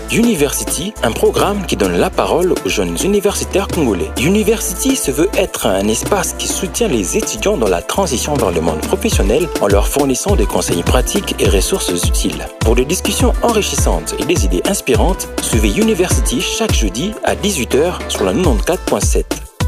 University, un programme qui donne la parole aux jeunes universitaires congolais. University se veut être un espace qui soutient les étudiants dans la transition vers le monde professionnel en leur fournissant des conseils pratiques et ressources utiles. Pour des discussions enrichissantes et des idées inspirantes, suivez University chaque jeudi à 18h sur la 94.7.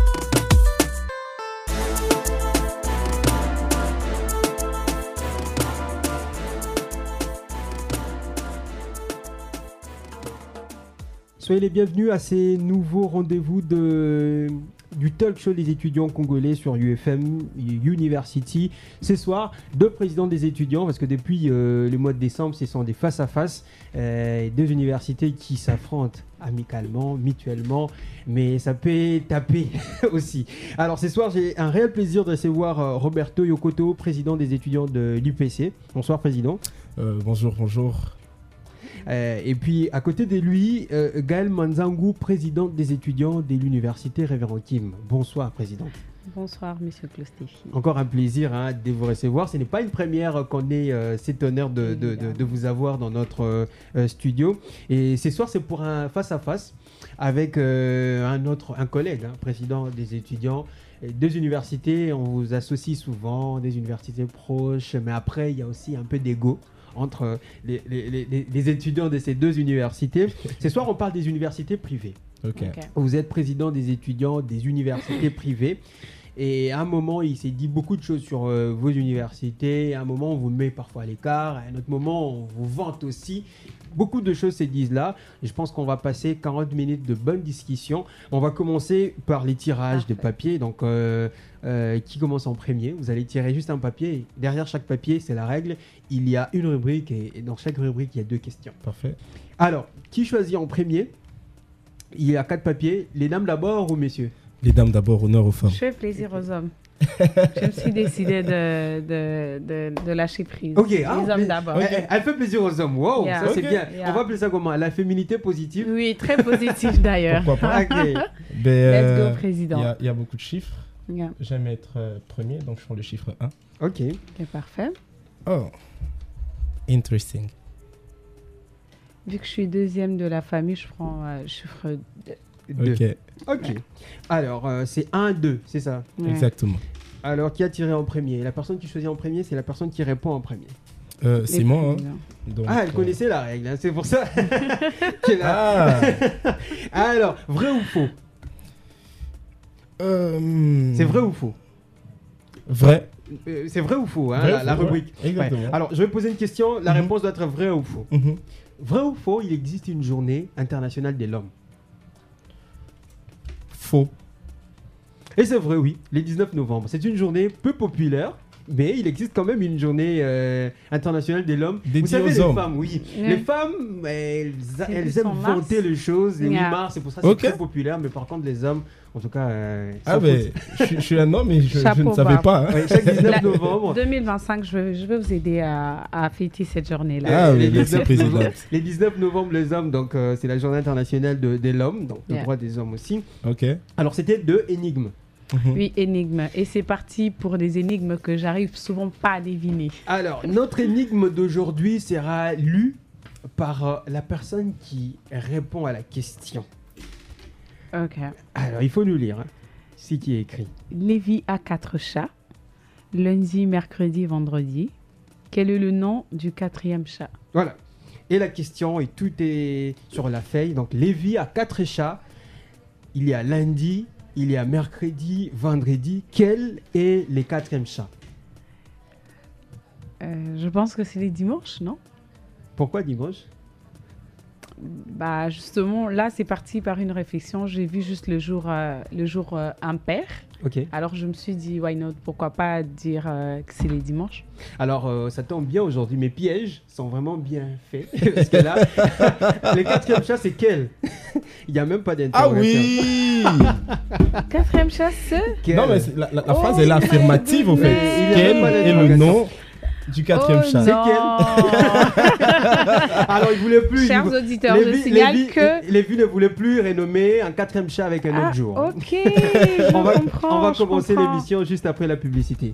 Soyez les bienvenus à ces nouveaux rendez-vous du talk show des étudiants congolais sur UFM University. Ce soir, deux présidents des étudiants, parce que depuis le mois de décembre, ce sont des face-à-face, deux universités qui s'affrontent amicalement, mutuellement, mais ça peut taper aussi. Alors ce soir, j'ai un réel plaisir de recevoir Roberto Yokoto, président des étudiants de l'UPC. Bonsoir, président. Bonjour. Et puis à côté de lui, Gaël Manzangu, président des étudiants de l'université Révérend Kim. Bonsoir, président. Bonsoir, monsieur Clostefi. Encore un plaisir de vous recevoir. Ce n'est pas une première qu'on ait cet honneur de vous avoir dans notre studio. Et ce soir, c'est pour un face-à-face avec un collègue, président des étudiants. Deux universités, on vous associe souvent, des universités proches, mais après, il y a aussi un peu d'ego entre les étudiants de ces deux universités. Ce soir, on parle des universités privées. Okay. Vous êtes président des étudiants des universités privées. Et à un moment, il s'est dit beaucoup de choses sur vos universités. À un moment, on vous met parfois à l'écart. À un autre moment, on vous vante aussi. Beaucoup de choses se disent là. Et je pense qu'on va passer 40 minutes de bonne discussion. On va commencer par les tirages de papier. Donc, qui commence en premier? Vous allez tirer juste un papier. Derrière chaque papier, c'est la règle. Il y a une rubrique et dans chaque rubrique, il y a deux questions. Parfait. Alors, qui choisit en premier? Il y a 4 papiers. Les dames d'abord ou messieurs? Les dames d'abord, honneur aux femmes. Je fais plaisir aux hommes. Je me suis décidée de lâcher prise. Ok, les hommes d'abord. Elle fait plaisir aux hommes. Wow, Yeah. ça c'est bien. Yeah. On va appeler ça comment? La féminité positive. Oui, très positif d'ailleurs. Pourquoi pas? Ok. Let's go, président. Il y a beaucoup de chiffres. Yeah. J'aime être premier, donc je prends le chiffre 1. Ok. Ok, parfait. Oh, interesting. Vu que je suis deuxième de la famille, je prends chiffre 2. Ok. Alors, c'est 1-2, c'est ça? Ouais. Exactement. Alors, qui a tiré en premier? La personne qui choisit en premier, c'est la personne qui répond en premier. C'est moi. présidents. Donc, Elle connaissait la règle, c'est pour ça qu'elle a... Alors, vrai ou faux? C'est vrai ou faux? Vrai. C'est vrai ou faux, Vrai, la faux, rubrique. Exactement. Ouais. Alors, je vais poser une question, la réponse doit être vrai ou faux. Vrai ou faux, il existe une journée internationale de l'homme? Faux. Et c'est vrai, oui, le 19 novembre. C'est une journée peu populaire, mais il existe quand même une journée internationale de l'homme. Vous savez, les femmes, oui. Les femmes, elles aiment vanter les choses. Les 8 mars, c'est pour ça que c'est très populaire. Mais par contre, les hommes, en tout cas... je suis un homme et je ne savais pas. Ouais, chaque 19 novembre... 2025, je vais vous aider à fêter cette journée-là. Les 19 novembre, les hommes, donc c'est la journée internationale de l'homme, donc le droit des hommes aussi. Ok. Alors, c'était 2 énigmes. Oui, énigme. Et c'est parti pour des énigmes que j'arrive souvent pas à deviner. Alors, notre énigme d'aujourd'hui sera lue par la personne qui répond à la question. Ok. Alors, il faut nous lire. C'est qui est écrit. Lévi a 4 chats. Lundi, mercredi, vendredi. Quel est le nom du 4e chat? Voilà. Et la question, et tout est sur la feuille. Donc, Lévi a 4 chats. Il y a lundi, il y a mercredi, vendredi. Quel est le 4e chat? Je pense que c'est les dimanches, non? Pourquoi dimanche? Bah justement, là, c'est parti par une réflexion. J'ai vu juste le jour impair. Ok. Alors, je me suis dit, why not? Pourquoi pas dire que c'est les dimanches? Alors, ça tombe bien aujourd'hui. Mes pièges sont vraiment bien faits. Parce que là, le 4e chat, c'est quel? Il n'y a même pas d'interrogation. Ah oui. 4e chat, c'est... Quel? Non, mais la phrase est affirmative, au fait. Mais Quel est le nom du 4e chat? C'est quel? Alors, il voulait plus... Chers auditeurs, je signale que... Lévi ne voulait plus renommer un 4e chat avec un autre jour. Ok, on va commencer l'émission juste après la publicité.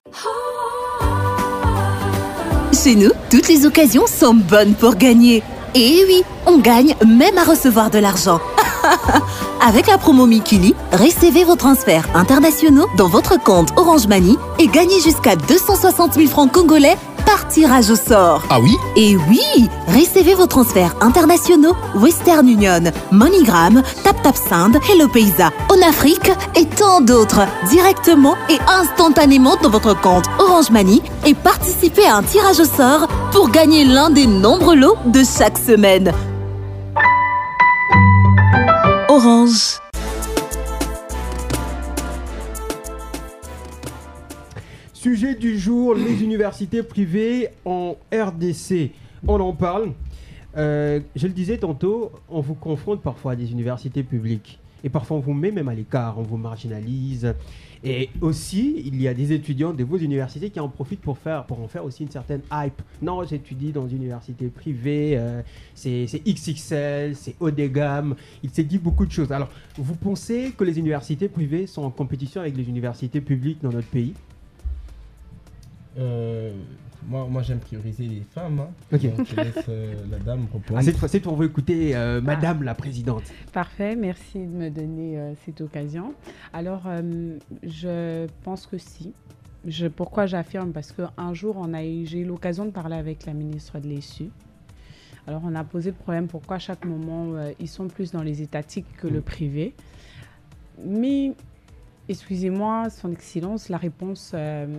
Chez nous, toutes les occasions sont bonnes pour gagner. Et oui, on gagne même à recevoir de l'argent. Avec la promo Mikili, recevez vos transferts internationaux dans votre compte Orange Money et gagnez jusqu'à 260 000 francs congolais par tirage au sort. Ah oui? Et oui, recevez vos transferts internationaux Western Union, MoneyGram, TapTapSend, Hello Paysa, OnAfrique et tant d'autres directement et instantanément dans votre compte Orange Money et participez à un tirage au sort pour gagner l'un des nombreux lots de chaque semaine. Orange. Sujet du jour, les universités privées en RDC. On en parle. Je le disais tantôt, on vous confronte parfois à des universités publiques. Et parfois on vous met même à l'écart, on vous marginalise. Et aussi, il y a des étudiants de vos universités qui en profitent pour en faire aussi une certaine hype. Non, j'étudie dans une université privée, c'est XXL, c'est haut de gamme. Il s'est dit beaucoup de choses. Alors, vous pensez que les universités privées sont en compétition avec les universités publiques dans notre pays ? Moi j'aime prioriser les femmes. Ok. Donc, je laisse la dame répondre. Cette fois-ci, on veut écouter Madame la Présidente. Parfait, merci de me donner cette occasion. Alors, je pense que si. Pourquoi j'affirme? Parce qu'un jour, j'ai eu l'occasion de parler avec la ministre de l'ESU. Alors, on a posé le problème pourquoi à chaque moment, ils sont plus dans les étatiques que le privé. Mais, excusez-moi, Son Excellence, la réponse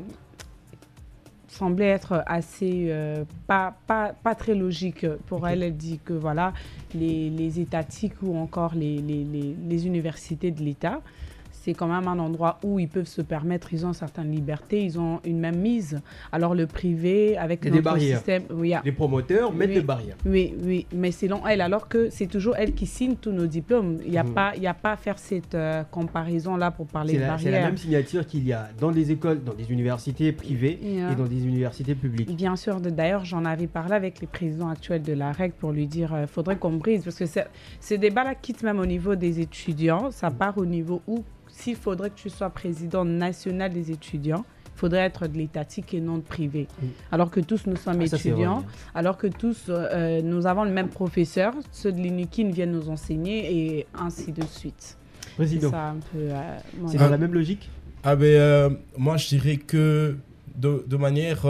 semblait être assez pas très logique pour elle. Elle dit que voilà, les étatiques ou encore les universités de l'État, c'est quand même un endroit où ils peuvent se permettre, ils ont certaines libertés, ils ont une même mise. Alors le privé, avec notre système... Oui, les promoteurs mettent des barrières. Oui, mais selon elle, alors que c'est toujours elle qui signe tous nos diplômes. Il n'y a pas à faire cette comparaison-là pour parler de barrières. C'est la même signature qu'il y a dans des écoles, dans des universités privées et dans des universités publiques. Bien sûr, d'ailleurs, j'en avais parlé avec les présidents actuels de la REC pour lui dire qu'il faudrait qu'on brise, parce que ce débat-là quitte même au niveau des étudiants, ça part au niveau où s'il faudrait que tu sois président national des étudiants, il faudrait être de l'étatique et non de privé. Alors que tous nous sommes étudiants, alors que tous nous avons le même professeur, ceux de l'UNIKIN viennent nous enseigner et ainsi de suite. Président, c'est dans la même logique? Moi je dirais que de manière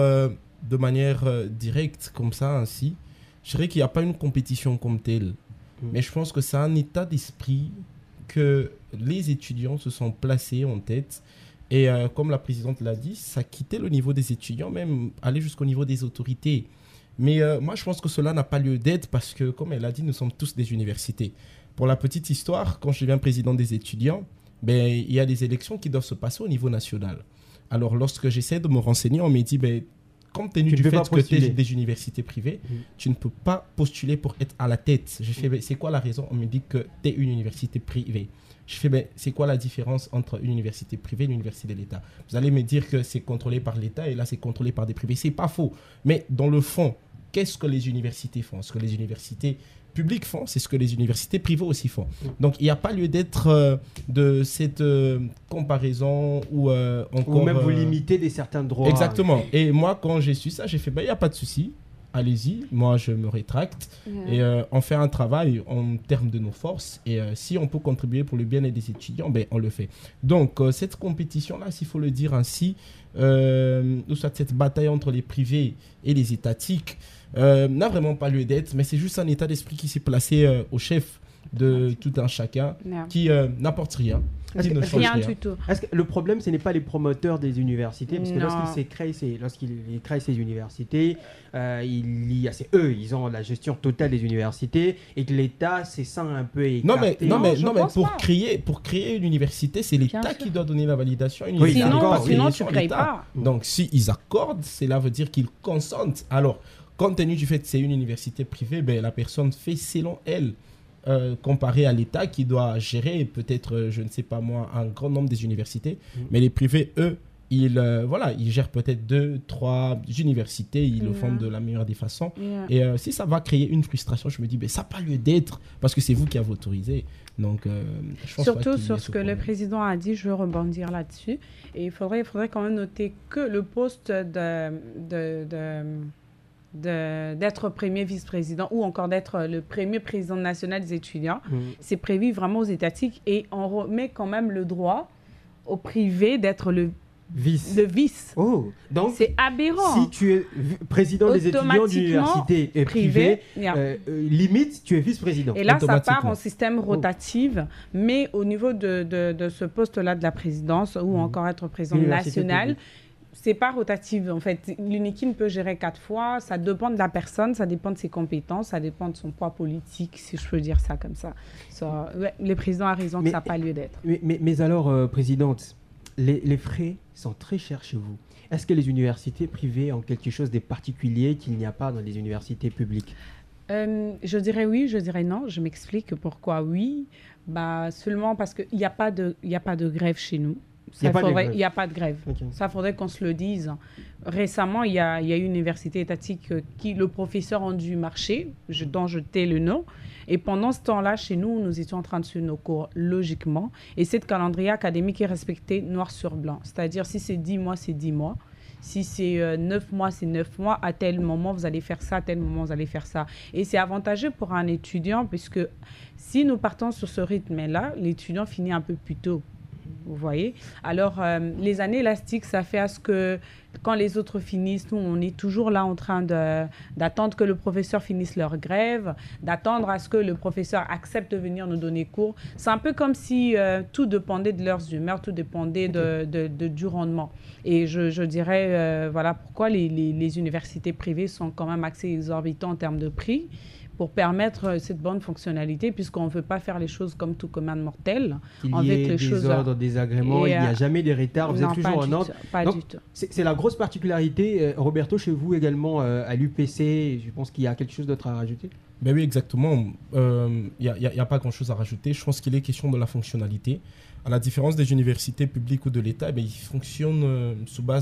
directe comme ça ainsi, je dirais qu'il n'y a pas une compétition comme telle. Mais je pense que c'est un état d'esprit que les étudiants se sont placés en tête et comme la présidente l'a dit, ça quittait le niveau des étudiants, même aller jusqu'au niveau des autorités. Mais moi, je pense que cela n'a pas lieu d'être parce que, comme elle a dit, nous sommes tous des universités. Pour la petite histoire, quand je deviens président des étudiants, il y a des élections qui doivent se passer au niveau national. Alors, lorsque j'essaie de me renseigner, on me dit, compte tenu du fait que tu es des universités privées, tu ne peux pas postuler pour être à la tête. Je fais, c'est quoi la raison? On me dit que tu es une université privée. Je fais, c'est quoi la différence entre une université privée et une université de l'État? Vous allez me dire que c'est contrôlé par l'État et là, c'est contrôlé par des privés. C'est pas faux. Mais dans le fond, qu'est-ce que les universités font? Ce que les universités publiques font, c'est ce que les universités privées aussi font. Donc, il n'y a pas lieu d'être de cette comparaison ou encore... Ou même vous limiter des certains droits. Exactement. Et moi, quand j'ai su ça, j'ai fait, il n'y a pas de souci. Allez-y, moi je me rétracte et on fait un travail en termes de nos forces et si on peut contribuer pour le bien-être des étudiants, on le fait. Donc cette compétition-là, s'il faut le dire ainsi, ou soit cette bataille entre les privés et les étatiques, n'a vraiment pas lieu d'être, mais c'est juste un état d'esprit qui s'est placé au chef de tout un chacun qui n'apporte rien. Rien du tout. Est-ce que le problème, ce n'est pas les promoteurs des universités? Parce que lorsqu'ils créent ces universités, c'est eux, ils ont la gestion totale des universités et que l'État s'est sent un peu écarté. Non, mais pour créer une université, c'est l'État qui doit donner la validation. Sinon, tu ne crées pas. Donc, s'ils accordent, cela veut dire qu'ils consentent. Alors, compte tenu du fait que c'est une université privée, la personne fait selon elle. Comparé à l'État qui doit gérer peut-être, je ne sais pas moi, un grand nombre des universités. Mais les privés, eux, ils gèrent peut-être 2, 3 universités, ils le font de la meilleure des façons. Et si ça va créer une frustration, je me dis, ça n'a pas lieu d'être parce que c'est vous qui avez autorisé. Donc, je pense surtout sur ce que le président a dit, je veux rebondir là-dessus. Et il faudrait quand même noter que le poste d'être premier vice-président ou encore d'être le premier président national des étudiants. C'est prévu vraiment aux étatiques et on remet quand même le droit au privé d'être le vice. Oh, donc c'est aberrant. Si tu es président des étudiants d'université privée, limite, tu es vice-président. Et là, ça part en système rotatif, mais au niveau de ce poste-là de la présidence ou encore être président national, c'est pas rotatif. En fait, l'UNIKIN peut gérer 4 fois. Ça dépend de la personne, ça dépend de ses compétences, ça dépend de son poids politique, si je peux dire ça comme ça. Les présidents ont raison que ça n'a pas lieu d'être. Mais alors, présidente, les frais sont très chers chez vous. Est-ce que les universités privées ont quelque chose de particulier qu'il n'y a pas dans les universités publiques? Je dirais oui, je dirais non. Je m'explique pourquoi oui. Seulement parce qu'il n'y a pas de grève chez nous. Il n'y a pas de grève. Okay. Ça, faudrait qu'on se le dise. Récemment, il y a une université étatique qui le professeur a dû marcher, dont je tais le nom. Et pendant ce temps-là, chez nous, nous étions en train de suivre nos cours logiquement. Et cette calendrier académique est respecté noir sur blanc. C'est-à-dire, si c'est 10 mois, c'est 10 mois. Si c'est 9 mois, c'est 9 mois. À tel moment, vous allez faire ça. À tel moment, vous allez faire ça. Et c'est avantageux pour un étudiant, puisque si nous partons sur ce rythme-là, l'étudiant finit un peu plus tôt. Vous voyez? Alors, les années élastiques, ça fait à ce que quand les autres finissent, nous, on est toujours là en train d'attendre que le professeur finisse leur grève, d'attendre à ce que le professeur accepte de venir nous donner cours. C'est un peu comme si tout dépendait de leurs humeurs, tout dépendait du rendement. Et je dirais, voilà pourquoi les universités privées sont quand même assez exorbitantes en termes de prix, pour permettre cette bonne fonctionnalité, puisqu'on ne veut pas faire les choses comme tout commun mortel. Il y a des ordres, des agréments, il n'y a jamais de retard, vous êtes toujours en ordre. Pas du tout. C'est la grosse particularité. Roberto, chez vous également, à l'UPC, je pense qu'il y a quelque chose d'autre à rajouter? Ben oui, exactement. Il n'y a pas grand-chose à rajouter. Je pense qu'il est question de la fonctionnalité. À la différence des universités publiques ou de l'État, ils fonctionnent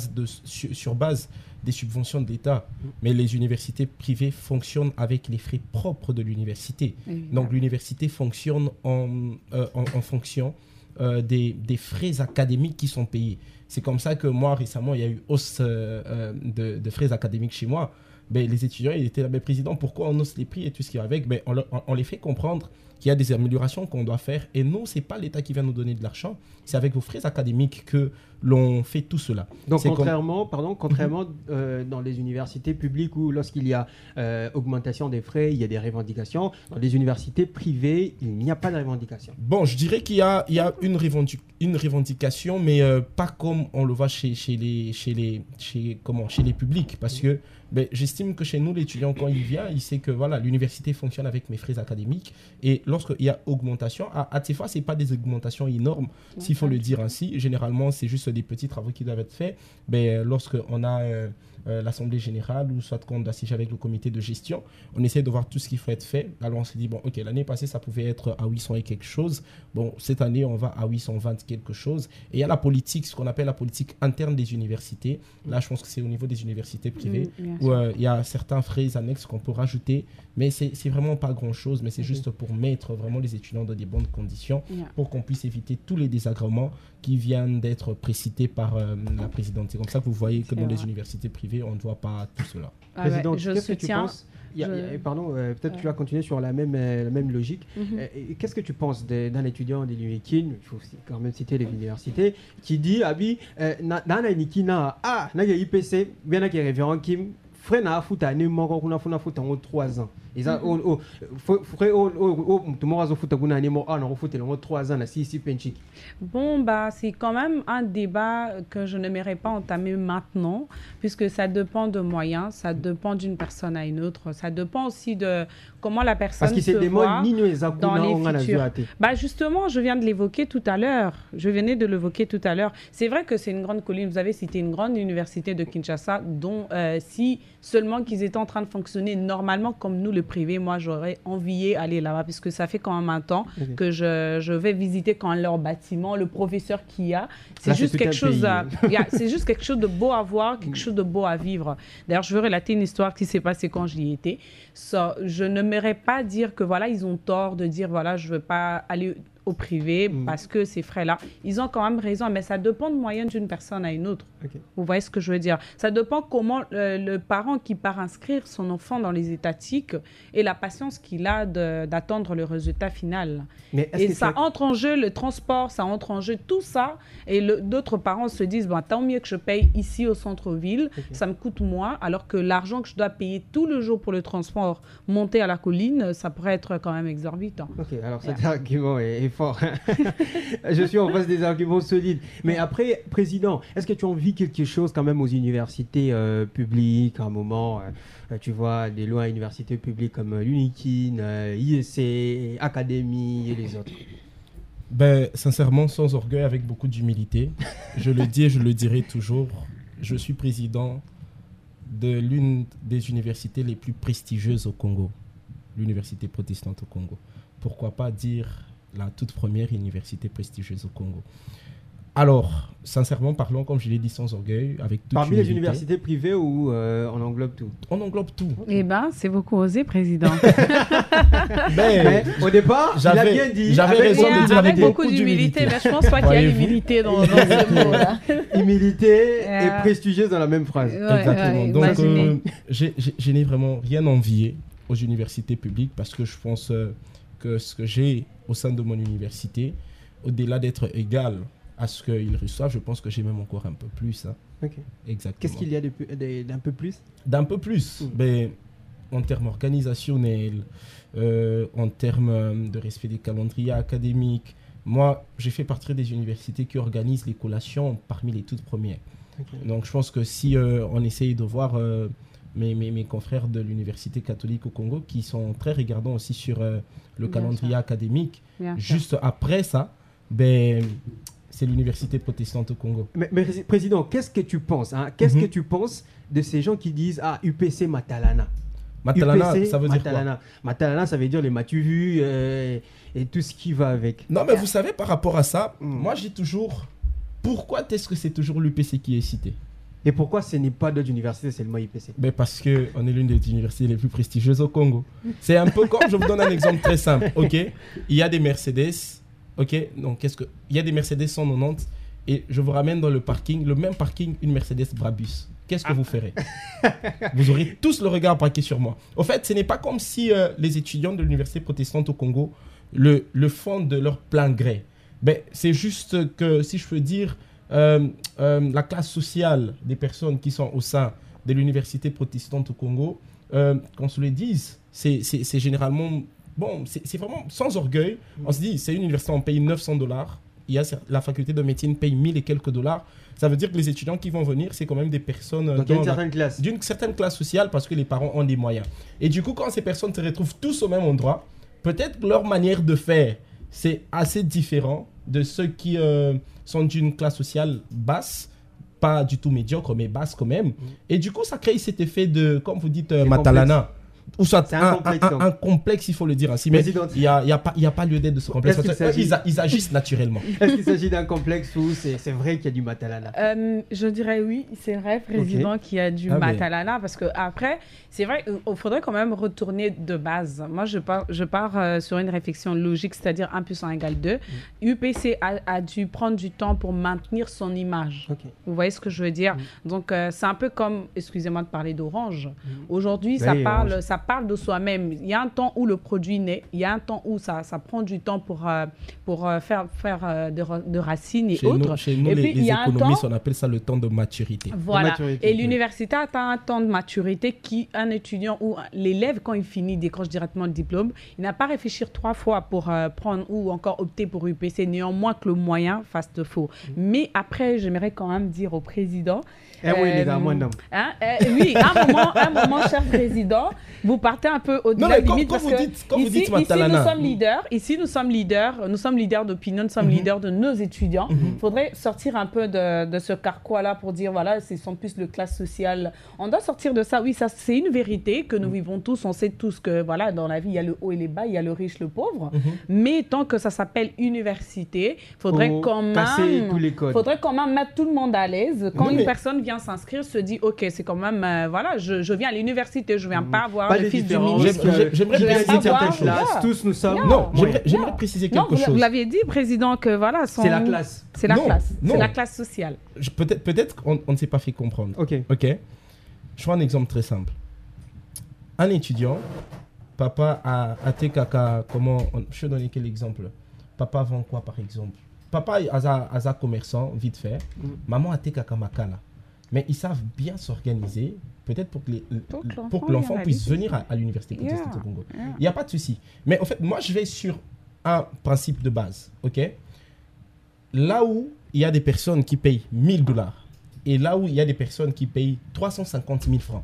sur base des subventions de l'État. Mais les universités privées fonctionnent avec les frais propres de l'université. Donc l'université fonctionne en fonction des frais académiques qui sont payés. C'est comme ça que moi, récemment, il y a eu hausse de frais académiques chez moi. Les étudiants, ils étaient là, président, pourquoi on hausse les prix et tout ce qui va avec? On les fait comprendre qu'il y a des améliorations qu'on doit faire. Et non, ce n'est pas l'État qui vient nous donner de l'argent. C'est avec vos frais académiques que l'on fait tout cela. Donc, contrairement dans les universités publiques où lorsqu'il y a augmentation des frais, il y a des revendications, dans les universités privées, il n'y a pas de revendication. Bon, je dirais qu'il y a une revendication, mais pas comme on le voit chez les publics. Parce que j'estime que chez nous, l'étudiant, quand il vient, il sait que l'université fonctionne avec mes frais académiques. Et lorsqu'il y a augmentation, à ces fois, ce n'est pas des augmentations énormes, s'il faut le dire ainsi. Généralement, c'est juste des petits travaux qui doivent être faits. Lorsqu'on a l'Assemblée générale ou soit qu'on doit siéger avec le comité de gestion, on essaie de voir tout ce qu'il faut être fait. Alors, on se dit, l'année passée, ça pouvait être à 800 et quelque chose. Bon, cette année, on va à 820 quelque chose. Et il y a la politique, ce qu'on appelle la politique interne des universités. Là, je pense que c'est au niveau des universités privées où il y a certains frais annexes qu'on peut rajouter. Mais c'est vraiment pas grand-chose, mais c'est juste pour mettre vraiment les étudiants dans des bonnes conditions pour qu'on puisse éviter tous les désagréments qui viennent d'être précités par la présidente. C'est comme ça que vous voyez que dans les universités privées, on ne voit pas tout cela. Présidente, qu'est-ce que tu penses? Peut-être tu vas continuer sur la même logique. Qu'est-ce que tu penses d'un étudiant de l'UNIKIN, il faut quand même citer les universités, qui dit dans l'UNIKIN, na IPC, bien que révérend Kim, frère n'a foutu à n'importe quoi, on a foutu en 3 ans. Ils ont frère tout le monde a foutu à n'importe 3 ans là, si penchik. Bon, c'est quand même un débat que je n'aimerais pas entamer maintenant, puisque ça dépend de moyens, ça dépend d'une personne à une autre, ça dépend aussi de comment la personne se voit dans les futurs. Justement, je viens de l'évoquer tout à l'heure. C'est vrai que c'est une grande colline. Vous avez cité une grande université de Kinshasa, dont si seulement qu'ils étaient en train de fonctionner normalement comme nous, le privé, moi, j'aurais envié aller là-bas, puisque ça fait quand même un temps que je vais visiter quand leur bâtiment, le professeur qu'il y a. C'est juste quelque chose c'est juste quelque chose de beau à voir, quelque chose de beau à vivre. D'ailleurs, je veux relater une histoire qui s'est passée quand j'y étais. Je ne m'aimerais pas dire que ils ont tort de dire je veux pas aller au privé parce que ces frais-là, ils ont quand même raison, mais ça dépend de moyenne d'une personne à une autre. Okay. Vous voyez ce que je veux dire? Ça dépend comment le parent qui part inscrire son enfant dans les étatiques et la patience qu'il a d'attendre le résultat final. Et ça entre en jeu le transport, ça entre en jeu tout ça. Et d'autres parents se disent, bon, tant mieux que je paye ici au centre-ville, ça me coûte moins, alors que l'argent que je dois payer tout le jour pour le transport, monter à la colline, ça pourrait être quand même exorbitant. Ok, alors cet argument est fort. Je suis en face des arguments solides. Mais après, Président, est-ce que tu envies quelque chose quand même aux universités publiques à un moment tu vois, des lois à universités publiques comme l'UNIKIN, IEC, Académie et les autres? Ben, sincèrement, sans orgueil, avec beaucoup d'humilité, je le dis et je le dirai toujours, je suis président de l'une des universités les plus prestigieuses au Congo, l'université protestante au Congo. Pourquoi pas dire la toute première université prestigieuse au Congo. Alors, sincèrement parlant, comme je l'ai dit sans orgueil, avec toute Parmi humilité, les universités privées ou on englobe tout? On englobe tout. Eh bien, c'est beaucoup osé, Président. Mais au départ, il a bien dit. J'avais raison de dire avec beaucoup d'humilité. Mais je pense pas qu'il y a l'humilité dans ce mot-là. Humilité et prestigieuse dans la même phrase. Exactement. Donc, je n'ai vraiment rien envié aux universités publiques parce que je pense que ce que j'ai au sein de mon université, au-delà d'être égal à ce qu'ils reçoivent, je pense que j'ai même encore un peu plus. Hein. Ok. Exactement. Qu'est-ce qu'il y a d'un peu plus? D'un peu plus. Ben, en termes organisationnels, en termes de respect des calendriers académiques. Moi, j'ai fait partie des universités qui organisent les collations parmi les toutes premières. Okay. Donc, je pense que si on essaye de voir mes confrères de l'Université catholique au Congo, qui sont très regardants aussi sur le calendrier académique, juste après ça, ben... c'est l'université protestante au Congo. Mais Président, qu'est-ce que tu penses Qu'est-ce que tu penses de ces gens qui disent UPC Matalana? Matalana, UPC, ça veut dire quoi? Matalana, ça veut dire les Matuvu et tout ce qui va avec. Non, mais vous savez, par rapport à ça, moi, je dis toujours, pourquoi est-ce que c'est toujours l'UPC qui est cité? Et pourquoi ce n'est pas d'autres universités, c'est le UPC? Ben parce qu'on est l'une des universités les plus prestigieuses au Congo. C'est un peu comme, je vous donne un exemple très simple, ok? Il y a des Mercedes. Ok, donc il y a des Mercedes 190 et je vous ramène dans le parking, le même parking, une Mercedes Brabus. Qu'est-ce que vous ferez? Vous aurez tous le regard braqué sur moi. Au fait, ce n'est pas comme si les étudiants de l'université protestante au Congo le font de leur plein gré. Ben, c'est juste que, si je peux dire, la classe sociale des personnes qui sont au sein de l'université protestante au Congo, qu'on se le dise, c'est généralement... Bon, c'est vraiment sans orgueil. On se dit, c'est une université, on paye $900. Il y a la faculté de médecine paye 1000 et quelques dollars. Ça veut dire que les étudiants qui vont venir, c'est quand même des personnes d'une certaine classe sociale parce que les parents ont des moyens. Et du coup, quand ces personnes se retrouvent tous au même endroit, peut-être que leur manière de faire, c'est assez différent de ceux qui sont d'une classe sociale basse, pas du tout médiocre, mais basse quand même. Et du coup, ça crée cet effet de, comme vous dites, Matalana. Ou soit un complexe, il faut le dire ainsi. Mais il n'y a pas lieu d'être de ce complexe. Ils agissent naturellement. Est-ce qu'il s'agit d'un complexe ou c'est vrai qu'il y a du Matalana? Je dirais oui, c'est vrai, Président, qu'il y a du Matalana. Parce qu'après, c'est vrai qu'il faudrait quand même retourner de base. Moi, je pars sur une réflexion logique, c'est-à-dire 1 + 1 = 2. UPC a dû prendre du temps pour maintenir son image. Vous voyez ce que je veux dire? Donc, c'est un peu comme, excusez-moi de parler d'Orange. Aujourd'hui, ça parle de soi-même. Il y a un temps où le produit naît, il y a un temps où ça prend du temps pour faire de racines et autres. Chez nous, les économistes, on appelle ça le temps de maturité. Voilà. Et l'université a un temps de maturité un étudiant ou l'élève, quand il finit, décroche directement le diplôme, il n'a pas à réfléchir 3 fois pour prendre ou encore opter pour UPC, néanmoins que le moyen fasse défaut. Mais après, j'aimerais quand même dire au président... oui, les gars, moi, non. Oui, un moment, cher président, vous partez un peu au-delà limite parce que ici, nous sommes leaders d'opinion, nous sommes leaders de nos étudiants. Il faudrait sortir un peu de ce carquois-là pour dire, voilà, ce sont plus le classe sociale. On doit sortir de ça. Oui, ça, c'est une vérité que nous vivons tous. On sait tous que, voilà, dans la vie, il y a le haut et les bas, il y a le riche, le pauvre. Mais tant que ça s'appelle université, il faudrait quand même mettre tout le monde à l'aise. Quand une personne vient s'inscrire, se dit, OK, c'est quand même, voilà, je viens à l'université, je ne viens pas avoir Pas le de fils du différence. ministre. J'aimerais Il y a préciser une certaine quelque chose. classe. Tous nous sommes. Non, Ouais. j'aimerais préciser Non, quelque vous chose. l'aviez dit, président, que voilà, C'est la classe. C'est la Non, classe. non. C'est la classe sociale. Peut-être qu'on ne s'est pas fait comprendre. Ok. Ok. Je prends un exemple très simple. Un étudiant, papa a tes caca, je vais donner quel exemple? Papa vend quoi par exemple? Papa est un commerçant, vite fait. Maman a tes caca makala. Mais ils savent bien s'organiser, peut-être pour que l'enfant puisse venir à l'université protestante au Congo. Il n'y a pas de souci. Mais en fait, moi, je vais sur un principe de base. Ok. Là où il y a des personnes qui payent $1000 et là où il y a des personnes qui payent 350 000 francs.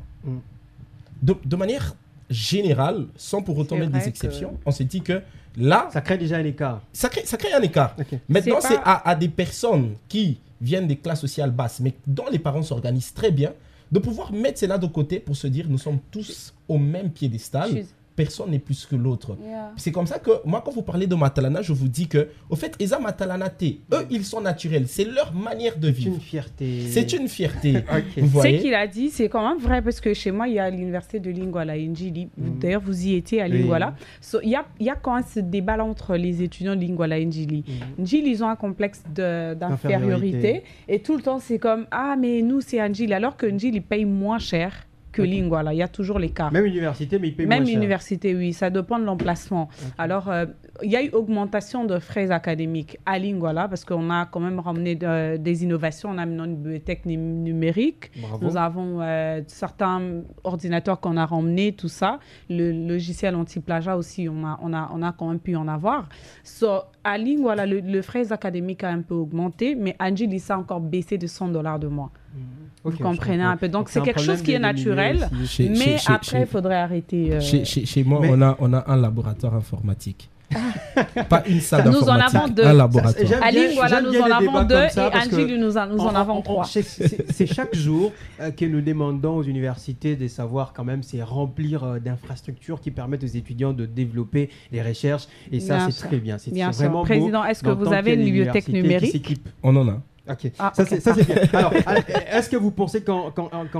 De manière générale, sans pour autant mettre des exceptions, on s'est dit que là, Ça crée déjà un écart. ça crée un écart. Ok. Maintenant, C'est c'est pas- à des personnes qui viennent des classes sociales basses, mais dont les parents s'organisent très bien, de pouvoir mettre cela de côté pour se dire nous sommes tous au même piédestal. Personne n'est plus que l'autre. C'est comme ça que moi, quand vous parlez de Matalana, je vous dis que, au fait, Eza Matalana T, eux, ils sont naturels. C'est leur manière de C'est vivre. une fierté. C'est une fierté. Ok. Vous Ce voyez? qu'il a dit, c'est quand même vrai parce que chez moi, il y a l'université de Lingwala, Njili. D'ailleurs, vous y étiez à Oui. Lingwala. So, il y a quand même ce débat entre les étudiants de Lingwala et Njili. Njili, ils ont un complexe d'infériorité. Et tout le temps, c'est comme, ah, mais nous, c'est Njili. Alors que Njili paye moins cher que Lingwala. Il y a toujours l'écart. Même université, mais il paye Même moins cher. université, oui, ça dépend de l'emplacement. Alors, il y a eu augmentation de frais académiques à Lingwala parce qu'on a quand même ramené des innovations. On a amené une bibliothèque numérique. Bravo. Nous avons certains ordinateurs qu'on a ramenés, tout ça. Le logiciel anti-plagiat aussi, on a quand même pu en avoir. So, à Lingwala, le frais académique a un peu augmenté, mais Anjili, ça a encore baissé de $100 de mois. Ok, Vous comprenez je un peu. Donc, c'est un quelque chose problème qui est de milieu naturel. aussi. Mais après, il faudrait arrêter. Chez moi, Mais- on a un laboratoire informatique. Pas une salle Nous en d'informatique, avons deux. un laboratoire. J'aime À bien- Lingwala, j'aime nous bien en les avons débats deux comme ça et parce que Anjili, nous en avons trois. C'est chaque jour que nous demandons aux universités de savoir quand même, c'est remplir d'infrastructures qui permettent aux étudiants de développer les recherches. Et ça, Bien c'est sûr. très bien. C'est Bien sûr. vraiment beau Président, est-ce que vous d'entendre avez qu'il y a une des bibliothèque universités qui numérique? s'équipent. On en a. Ok, Ah, ça, ok. c'est bien. Alors, est-ce que vous pensez qu'en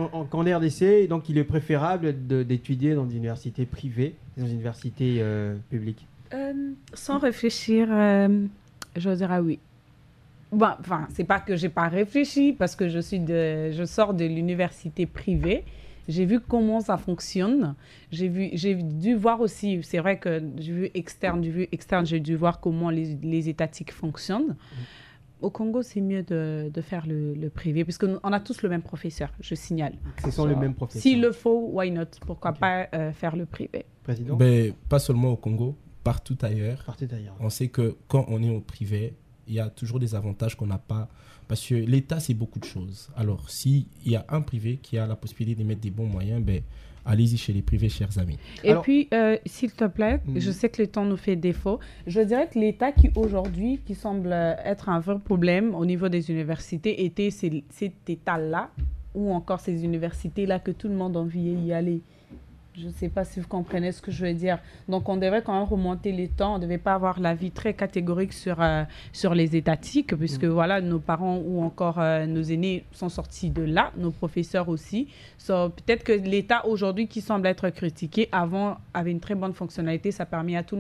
RDC, donc, il est préférable d'étudier dans des universités privées, dans des universités publiques? Sans réfléchir, je dirais oui. Bon, enfin, c'est pas que j'ai pas réfléchi parce que je sors de l'université privée. J'ai vu comment ça fonctionne. J'ai dû voir aussi, c'est vrai que du vue externe, j'ai dû voir comment les étatiques fonctionnent. Au Congo, c'est mieux de faire le privé, puisqu'on a tous le même professeur, je signale. Ce sont les mêmes professeurs. S'il le faut, why not? Pourquoi Ok. pas faire le privé? Président, Ben, pas seulement au Congo, partout ailleurs. partez d'ailleurs. On sait que quand on est au privé, il y a toujours des avantages qu'on n'a pas. Parce que l'État, c'est beaucoup de choses. Alors, s'il y a un privé qui a la possibilité de mettre des bons moyens, ben, allez-y chez les privés, chers amis. Et Alors- puis, s'il te plaît, Mhm. je sais que le temps nous fait défaut. Je dirais que l'État qui aujourd'hui, qui semble être un vrai problème au niveau des universités, était cet État-là, ou encore ces universités-là que tout le monde enviait y aller. Je ne sais pas si vous comprenez ce que je veux dire. Donc, on devrait quand même remonter les temps. On ne devait pas avoir l'avis très catégorique sur les étatiques, puisque voilà, nos parents ou encore nos aînés sont sortis de là, nos professeurs aussi. So, peut-être que l'État aujourd'hui, qui semble être critiqué, avant avait une très bonne fonctionnalité. Ça permettait à tout le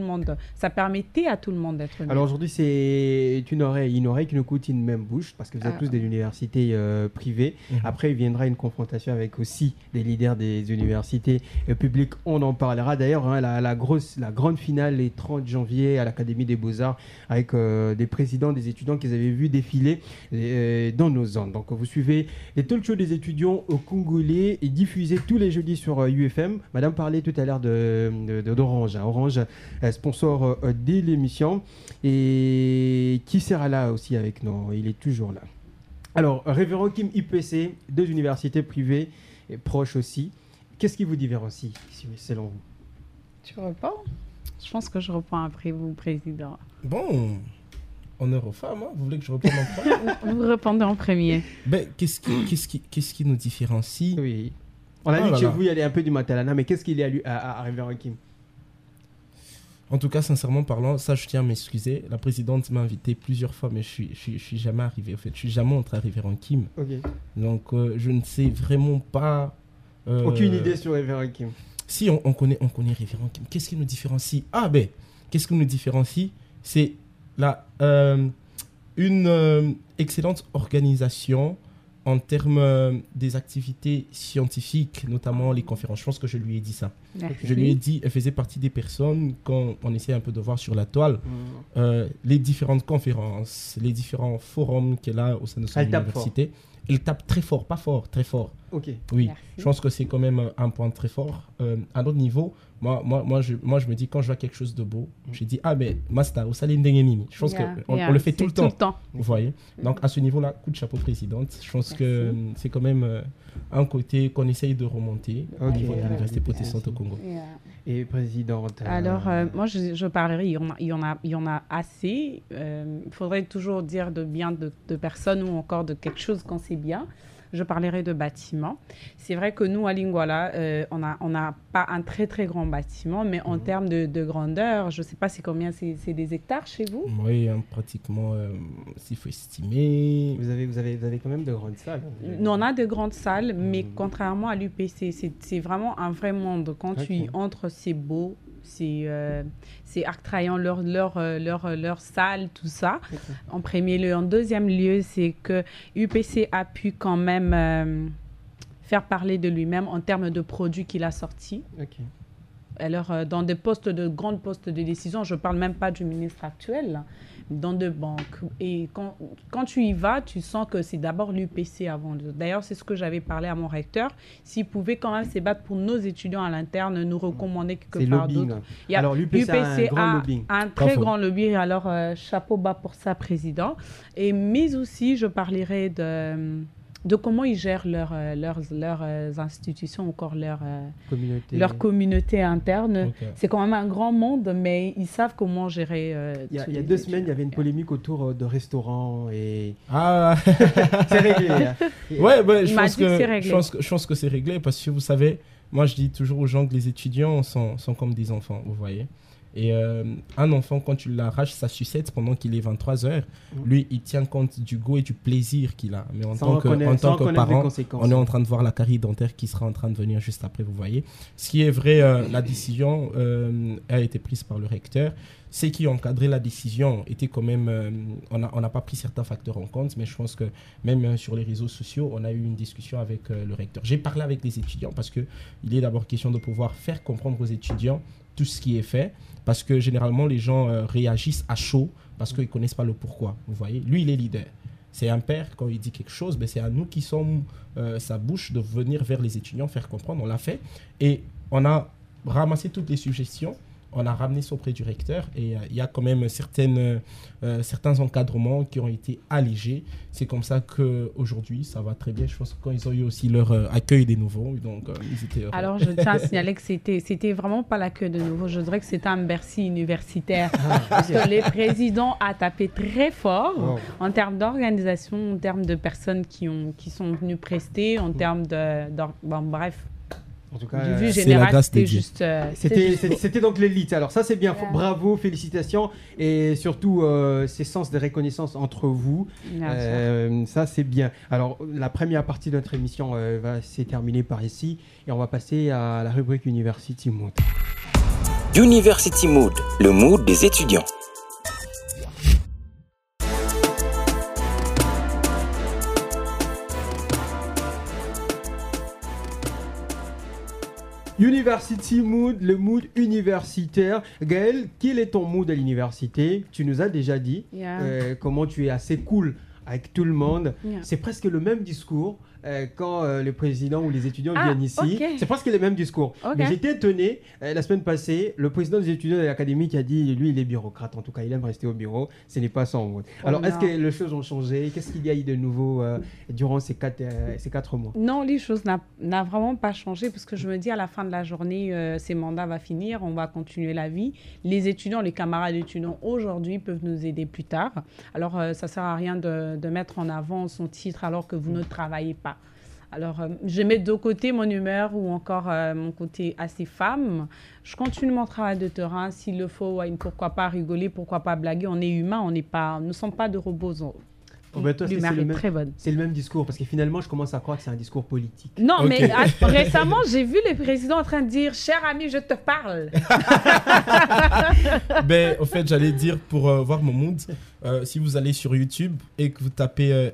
monde d'être mieux. Alors aujourd'hui, c'est une oreille qui nous coûte une même bouche, parce que vous êtes Ah. tous des universités privées. Après, il viendra une confrontation avec aussi des leaders des universités publiques. On en parlera d'ailleurs, hein, la grande finale les 30 janvier à l'Académie des Beaux-Arts, avec des présidents, des étudiants qu'ils avaient vu défiler dans nos zones. Donc vous suivez les talk shows des étudiants au Congolais et diffusés tous les jeudis sur UFM. Madame parlait tout à l'heure d'Orange. Orange, sponsor de l'émission, et qui sera là aussi avec nous. Il est toujours là. Alors, Révérend Kim IPC, 2 universités privées et proches aussi. Qu'est-ce qui vous différencie, selon vous? Tu réponds? Je pense que je réponds après vous, Président. Bon, honneur aux femmes, hein. Vous voulez que je réponde en premier? Vous répondez en premier. Ben, qu'est-ce qui nous différencie? Oui. On a Oh dit que là chez là. vous, il y avait un peu du Matalana, mais qu'est-ce qu'il y a à Révérend Kim? En tout cas, sincèrement parlant, ça, je tiens à m'excuser. La présidente m'a invité plusieurs fois, mais je suis jamais arrivé. En fait, je suis jamais entré à Révérend Kim. Ok. Donc, je ne sais vraiment pas. Aucune idée sur Révérend Kim. Si on connaît Révérend Kim, qu'est-ce qui nous différencie? Qu'est-ce qui nous différencie? C'est une excellente organisation en termes des activités scientifiques, notamment les conférences. Je pense que je lui ai dit ça. Merci. Je lui ai dit, elle faisait partie des personnes, quand on essaie un peu de voir sur la toile, les différentes conférences, les différents forums qu'elle a au sein de son université. Elle tape très fort, pas fort, très fort. Ok. Oui, Merci. je pense que c'est quand même un point très fort. À notre niveau, moi, je me dis, quand je vois quelque chose de beau, je dis, Masta, au Saline Dengenini. Je pense qu'on le fait tout le temps. Vous voyez. Donc, à ce niveau-là, coup de chapeau présidente. Je pense que c'est quand même un côté qu'on essaye de remonter au niveau de l'Université protestante au Congo. Et présidente. Alors, moi, je parlerai, il y en a assez. Il faudrait toujours dire de bien de personnes ou encore de quelque chose quand c'est bien. Je parlerai de bâtiments. C'est vrai que nous, à Lingwala, on n'a pas un très, très grand bâtiment, mais en termes de grandeur, je ne sais pas c'est combien, c'est des hectares chez vous? Oui, pratiquement, s'il faut estimer. Vous avez quand même de grandes salles. Nous, on a de grandes salles, mais contrairement à l'UPC, c'est vraiment un vrai monde. Quand tu y entres, c'est beau. C'est attrayant leur salle, tout ça, en premier lieu. En deuxième lieu, c'est que UPC a pu quand même faire parler de lui-même en termes de produits qu'il a sortis. Alors, dans des grands postes de décision, je ne parle même pas du ministre actuel, là, dans des banques. Et quand tu y vas, tu sens que c'est d'abord l'UPC avant. D'ailleurs, c'est ce que j'avais parlé à mon recteur. S'il pouvait quand même se battre pour nos étudiants à l'interne, nous recommander quelque part d'autre. Alors, l'UPC a un très grand lobby. Alors, chapeau bas pour ça, président. Mais aussi, je parlerai de comment ils gèrent leurs institutions, encore leur communauté interne. C'est quand même un grand monde, mais ils savent comment gérer. Il y a 2 semaines, il y avait une polémique autour de restaurants et... C'est réglé. Je pense que c'est réglé parce que vous savez, moi je dis toujours aux gens que les étudiants sont comme des enfants, vous voyez. Et un enfant, quand tu l'arraches sa sucette pendant qu'il est 23h, lui, il tient compte du goût et du plaisir qu'il a. Mais en tant que parent, on est en train de voir la carie dentaire qui sera en train de venir juste après, vous voyez. Ce qui est vrai, la décision a été prise par le recteur. Ceux qui ont encadré la décision étaient quand même... on n'a pas pris certains facteurs en compte, mais je pense que même sur les réseaux sociaux, on a eu une discussion avec le recteur. J'ai parlé avec les étudiants parce qu'il est d'abord question de pouvoir faire comprendre aux étudiants tout ce qui est fait, parce que généralement les gens réagissent à chaud parce qu'ils ne connaissent pas le pourquoi, vous voyez. Lui, il est leader. C'est un père, quand il dit quelque chose, c'est à nous qui sommes sa bouche de venir vers les étudiants, faire comprendre. On l'a fait et on a ramassé toutes les suggestions. On a ramené ça auprès du recteur et il y a quand même certains encadrements qui ont été allégés. C'est comme ça qu'aujourd'hui, ça va très bien. Je pense que quand ils ont eu aussi leur accueil des nouveaux, donc ils étaient heureux. Alors, je tiens à signaler que c'était vraiment pas l'accueil de nouveaux. Je dirais que c'était un Bercy universitaire. Parce que les présidents ont tapé très fort en termes d'organisation, en termes de personnes qui sont venues prester, en termes bref. En tout cas, du vue générale, c'était juste... C'était donc l'élite. Alors ça, c'est bien. Bravo, félicitations. Et surtout, ces sens de reconnaissance entre vous. Ça, c'est bien. Alors, la première partie de notre émission va se terminer par ici. Et on va passer à la rubrique University Mood. University Mood, le mood des étudiants. University Mood, le mood universitaire. Gaëlle, quel est ton mood à l'université? Tu nous as déjà dit comment tu es assez cool avec tout le monde. C'est presque le même discours quand le président ou les étudiants viennent ici. C'est presque le même discours. Mais j'étais étonné, la semaine passée, le président des étudiants de l'académie qui a dit, lui, il est bureaucrate. En tout cas, il aime rester au bureau. Ce n'est pas son mood. Alors, est-ce que les choses ont changé? Qu'est-ce qu'il y a eu de nouveau durant ces 4 mois? Non, les choses n'ont vraiment pas changé parce que je me dis, à la fin de la journée, ces mandats vont finir, on va continuer la vie. Les étudiants, les camarades étudiants aujourd'hui peuvent nous aider plus tard. Alors, ça ne sert à rien de mettre en avant son titre alors que vous ne travaillez pas. Alors, je mets de côté mon humeur ou encore mon côté assez femme. Je continue mon travail de terrain. S'il le faut, pourquoi pas rigoler, pourquoi pas blaguer. On est humain, nous ne sommes pas de robots. Oh, bah, toi, L'humeur c'est le est même- très bonne. C'est le même discours, parce que finalement, je commence à croire que c'est un discours politique. Non, Ok. mais récemment, j'ai vu les présidents en train de dire « Cher ami, je te parle ». Ben, au fait, j'allais dire pour voir mon mood, si vous allez sur YouTube et que vous tapez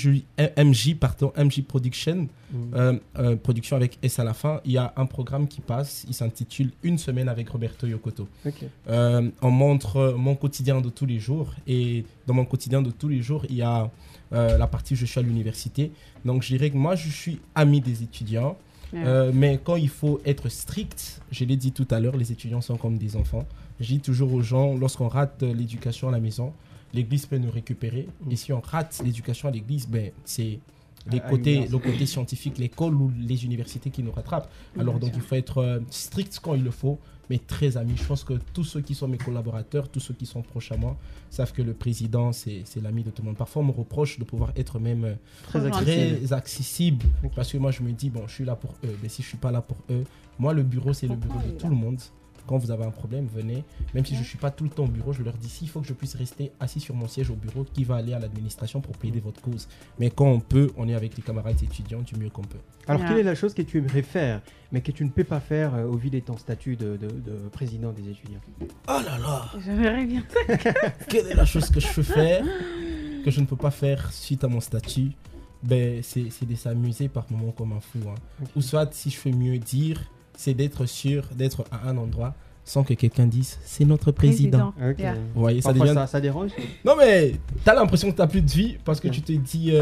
MJ Production, production avec S à la fin, il y a un programme qui passe, il s'intitule Une semaine avec Roberto Yokoto. Ok. On montre mon quotidien de tous les jours et dans mon quotidien de tous les jours, il y a la partie je suis à l'université. Donc je dirais que moi, je suis ami des étudiants. Mais quand il faut être strict, je l'ai dit tout à l'heure, les étudiants sont comme des enfants. Je dis toujours aux gens, lorsqu'on rate l'éducation à la maison, l'église peut nous récupérer. Et si on rate l'éducation à l'église, ben, c'est le côté scientifique, l'école ou les universités qui nous rattrapent. Alors donc il faut être strict quand il le faut, mais très ami. Je pense que tous ceux qui sont mes collaborateurs, tous ceux qui sont proches à moi, savent que le président, c'est l'ami de tout le monde. Parfois, on me reproche de pouvoir être même très accessible. Ok. Parce que moi, je me dis, bon, je suis là pour eux. Mais si je ne suis pas là pour eux, moi, le bureau, c'est le bureau de tout le monde. Quand vous avez un problème, venez. Même si je ne suis pas tout le temps au bureau, je leur dis, s'il faut que je puisse rester assis sur mon siège au bureau, qui va aller à l'administration pour plaider votre cause. Mais quand on peut, on est avec les camarades étudiants du mieux qu'on peut. Alors, quelle est la chose que tu aimerais faire, mais que tu ne peux pas faire au vu de ton statut de président des étudiants? Oh là là, J'aimerais bien. quelle est la chose que je peux faire, que je ne peux pas faire suite à mon statut? Ben, c'est de s'amuser par moments comme un fou. Hein. Ok. Ou soit, si je peux mieux dire, c'est d'être sûr d'être à un endroit sans que quelqu'un dise c'est notre président. Ok. Yeah. Vous voyez, ça Parfois, devient... ça dérange. Non mais, t'as l'impression que t'as plus de vie parce que Ok. tu te dis...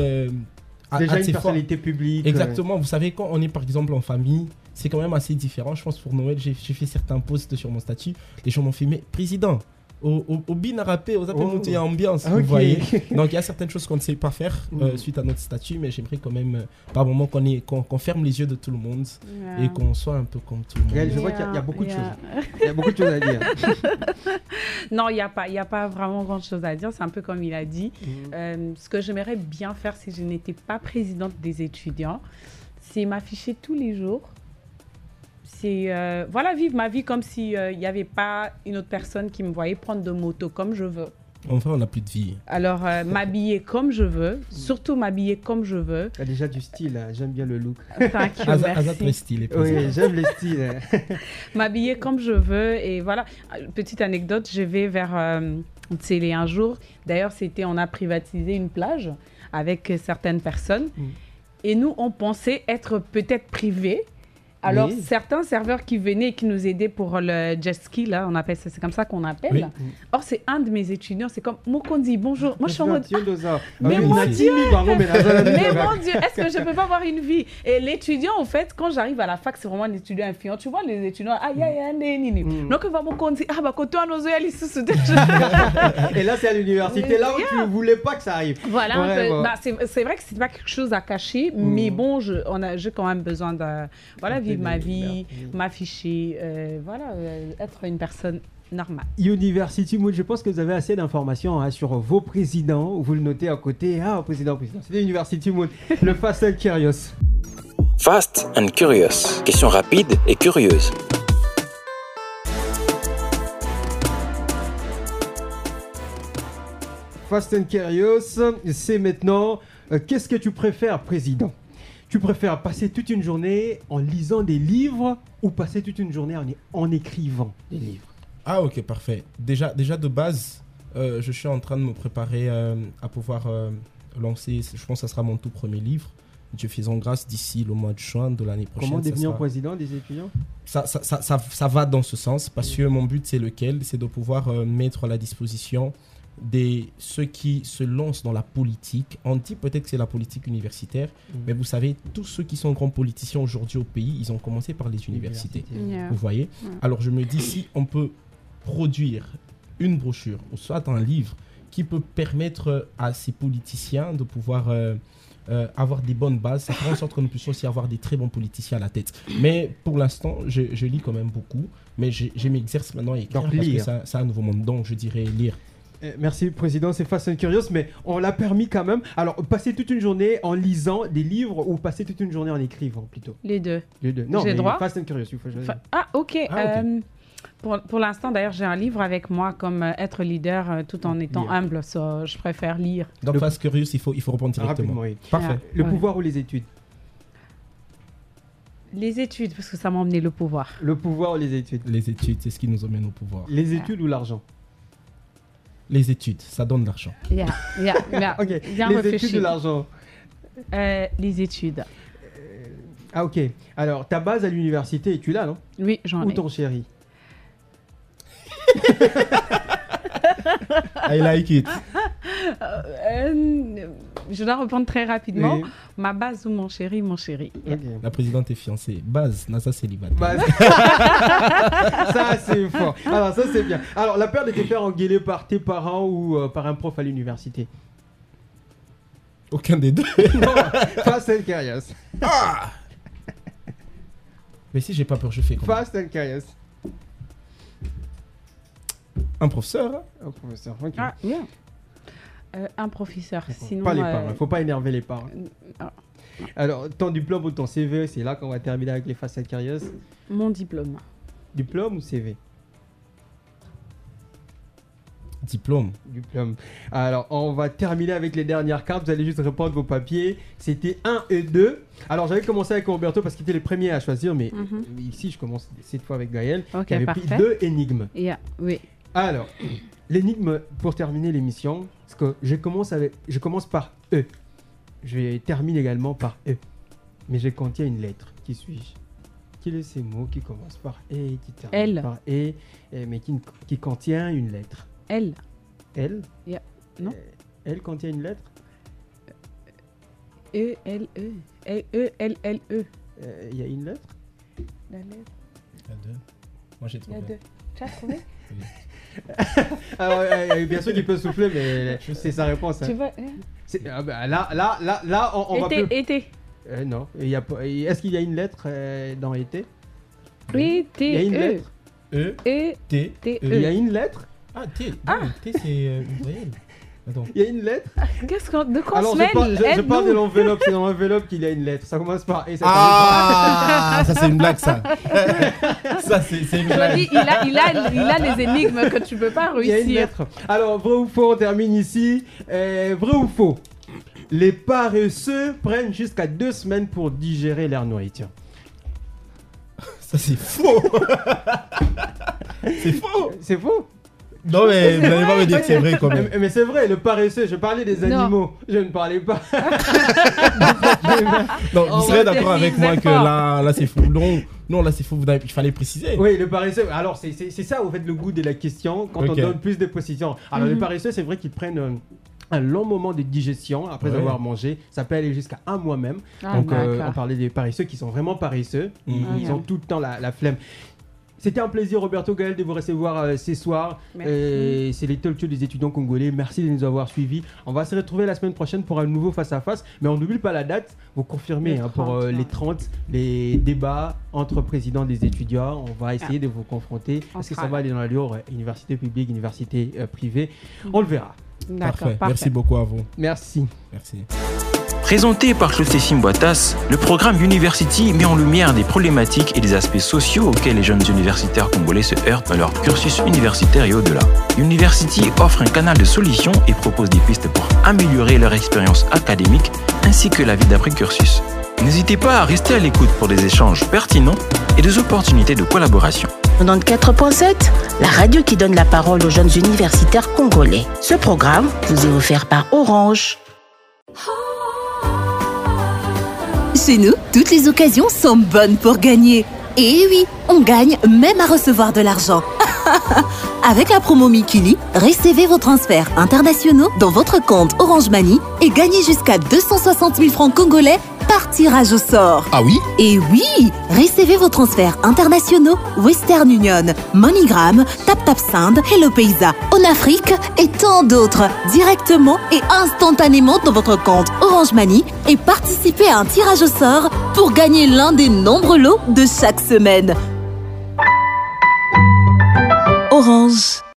Déjà assez une fort. personnalité publique. Exactement, vous savez, quand on est par exemple en famille, c'est quand même assez différent. Je pense pour Noël, j'ai fait certains posts sur mon statut. Les gens m'ont fait, mais président, au bin à rapper, aux appels Oh. et ambiance, Ok. vous voyez. Donc il y a certaines choses qu'on ne sait pas faire suite à notre statut, mais j'aimerais quand même, par moment, qu'on ferme les yeux de tout le monde et qu'on soit un peu comme tout le monde. Gaël, je vois qu'il y a beaucoup de choses. Il y a beaucoup de choses à dire. Non, il n'y a pas vraiment grand-chose à dire. C'est un peu comme il a dit. Ce que j'aimerais bien faire si je n'étais pas présidente des étudiants, c'est m'afficher tous les jours. C'est voilà, vivre ma vie comme s'il n'y avait pas une autre personne qui me voyait prendre de moto comme je veux. Enfin, on n'a plus de vie. Alors, m'habiller comme je veux, surtout m'habiller comme je veux. Tu as déjà du style, hein. J'aime bien le look. Thank you, Azat merci. très stylé. Oui, j'aime les styles. M'habiller comme je veux. Et voilà, petite anecdote, je vais vers Tsélé un jour. D'ailleurs, on a privatisé une plage avec certaines personnes. Et nous, on pensait être peut-être privés. Alors, Oui. certains serveurs qui venaient et qui nous aidaient pour le jet ski, là, on appelle ça, c'est comme ça qu'on appelle. Oui. Or, c'est un de mes étudiants, c'est comme Mokondi, bonjour. Moi, je suis en mode, Mais mon Dieu! Mais mais mon Dieu, est-ce que je peux pas avoir une vie? Et l'étudiant, en fait, quand j'arrive à la fac, c'est vraiment un étudiant influent. Tu vois, les étudiants, aïe, aïe, aïe, nini. Donc, il va Mokondi, ah, bah, quand tu as nos yeux, ils se Et là, c'est à l'université, là où tu ne voulais pas que ça arrive. Voilà, Vraiment. bah, c'est vrai que c'est pas quelque chose à cacher, mais bon, j'ai quand même besoin de vivre ma vie, m'afficher, être une personne normale. University Mood, je pense que vous avez assez d'informations hein, sur vos présidents. Vous le notez à côté. Ah, président. C'est University Mood, le Fast and Curious. Fast and Curious. Question rapide et curieuse. Fast and Curious, c'est maintenant. Qu'est-ce que tu préfères, président? Tu préfères passer toute une journée en lisant des livres ou passer toute une journée en écrivant des livres? Ah ok, parfait. Déjà de base, je suis en train de me préparer à pouvoir lancer, je pense que ça sera mon tout premier livre, Dieu faisant grâce, d'ici le mois de juin de l'année prochaine. Comment devenir sera... président des étudiants? Ça va dans ce sens, parce que mon but c'est lequel? C'est de pouvoir mettre à la disposition ceux qui se lancent dans la politique. On dit peut-être que c'est la politique universitaire, mais vous savez, tous ceux qui sont grands politiciens aujourd'hui au pays, ils ont commencé par les universités. Yeah. Vous voyez? Alors je me dis, si on peut produire une brochure, ou soit un livre, qui peut permettre à ces politiciens de pouvoir avoir des bonnes bases, ça fera en sorte que nous puissions aussi avoir des très bons politiciens à la tête. Mais pour l'instant, je lis quand même beaucoup, mais je m'exerce maintenant à écrire. Donc, parce lire. que c'est un nouveau monde, donc je dirais lire. Merci, président, c'est Fast and Curious, mais on l'a permis quand même. Alors, passer toute une journée en lisant des livres ou passer toute une journée en écrivant plutôt? Les deux. Les deux. Non, J'ai mais droit. Fast and Curious, il faut choisir. Ah, ok. Ah, ok. Pour l'instant, d'ailleurs, j'ai un livre avec moi comme être leader tout en étant humble. So, je préfère lire. Donc, Fast Curious, il faut répondre directement. Rapidement, oui. Parfait. Le pouvoir ou les études? Les études, parce que ça m'a emmené le pouvoir. Le pouvoir ou les études? Les études, c'est ce qui nous emmène au pouvoir. Les études ou l'argent? Les études, ça donne de l'argent. Ok. Bien les réfléchi. études ou l'argent? Les études. Ah, ok. Alors, ta base à l'université, es-tu là, non? Oui, j'en Ou ai. ton chéri? I like it. Je dois répondre très rapidement. Oui. Ma base ou mon chéri, mon chéri. Ok. La présidente est fiancée. Base, Nasa célibataire. Bah, ça, c'est fort. Alors, ça, c'est bien. Alors, la peur de te faire engueuler par tes parents ou par un prof à l'université? Aucun des deux. Non, Fast and Curious. Mais si j'ai pas peur, je fais comment? Fast and Curious. Un professeur, hein? Oh, professeur, ok. Ah, bien. Un professeur. Sinon, Pas les parents, faut pas énerver les parents. ah. Alors, ton diplôme ou ton CV, c'est là qu'on va terminer avec les Fast and Curious. Mon diplôme. Diplôme ou CV? Diplôme. Diplôme. Alors, on va terminer avec les dernières cartes. Vous allez juste répondre vos papiers. C'était 1 et 2. Alors, j'avais commencé avec Roberto parce qu'il était les premiers à choisir, mais ici, je commence cette fois avec Gaël, Ok, qui avait parfait. pris 2 énigmes. Oui. Alors, l'énigme pour terminer l'émission, parce que je commence par E. Je termine également par E. Mais je contiens une lettre. Qui suis-je? Quel est ces mots qui commencent par E et qui terminent L. par E, mais qui contient une lettre? Elle. L? Non. L contient une lettre? E-L-E. E-L-L-E. Il y a une lettre? La lettre. Il y a deux. Moi, j'ai Il y a trouvé. deux. Tu as trouvé? Alors, bien sûr qu'il peut souffler, mais c'est sa réponse. Hein. Tu vois Là, on va plus... Été. Non. Il y a pas... Est-ce qu'il y a une lettre dans été? Oui, Il y a une lettre? E, E. T, T, Il y a E. une lettre? Ah, T. Non, T, c'est une voyelle. Attends. Il y a une lettre? De quoi Alors, on se mêle? je parle de Aide-nous. l'enveloppe. C'est dans l'enveloppe qu'il y a une lettre. Ça commence par... Et ça Ah, ça, c'est une blague, ça. Ça, c'est une Je blague. dis, il a les énigmes que tu peux pas il y a une réussir. lettre. Alors, vrai ou faux, on termine ici. Vrai ou faux? Les paresseux prennent jusqu'à 2 semaines pour digérer leur nourriture. Ça, c'est faux. C'est faux. C'est faux? Non, mais vous n'allez pas me dire que c'est vrai quand même. Mais c'est vrai, le paresseux, je parlais des Non. animaux, je ne parlais pas. Non, On vous serez va d'accord avec terminer moi que fort. là c'est faux. Non, là c'est faux. Il fallait préciser. Oui, le paresseux, alors c'est ça au fait le goût de la question, quand on Ok. donne plus de précisions. Alors le paresseux, c'est vrai qu'ils prennent un long moment de digestion après Ouais. avoir mangé. Ça peut aller jusqu'à 1 mois même. Ah, Donc d'accord. on parlait des paresseux qui sont vraiment paresseux. Ils Ah, ont tout le temps la flemme. C'était un plaisir, Roberto Gaël, de vous recevoir ce soir. Merci. C'est les talk shows des étudiants congolais. Merci de nous avoir suivis. On va se retrouver la semaine prochaine pour un nouveau face-à-face. Mais on n'oublie pas la date. Vous confirmez Le pour 30, les 30, les débats entre présidents des étudiants. On va essayer de vous confronter. On Est-ce que sera ça va là. aller dans l'allure université publique, université privée? On le verra. D'accord, Parfait. Merci beaucoup à vous. Merci. Merci. Présenté par Clotilde Simboitas, le programme University met en lumière des problématiques et des aspects sociaux auxquels les jeunes universitaires congolais se heurtent dans leur cursus universitaire et au-delà. University offre un canal de solutions et propose des pistes pour améliorer leur expérience académique ainsi que la vie d'après-cursus. N'hésitez pas à rester à l'écoute pour des échanges pertinents et des opportunités de collaboration. 94.7, la radio qui donne la parole aux jeunes universitaires congolais. Ce programme vous est offert par Orange. Chez nous, toutes les occasions sont bonnes pour gagner. Et oui, on gagne même à recevoir de l'argent. Avec la promo Mikili, recevez vos transferts internationaux dans votre compte Orange Money et gagnez jusqu'à 260 000 francs congolais par tirage au sort. Ah oui? Et oui, recevez vos transferts internationaux Western Union, MoneyGram, TapTapSend, Hello Paysa, Onafrique et tant d'autres directement et instantanément dans votre compte Orange Money et participez à un tirage au sort pour gagner l'un des nombreux lots de chaque semaine. Orange.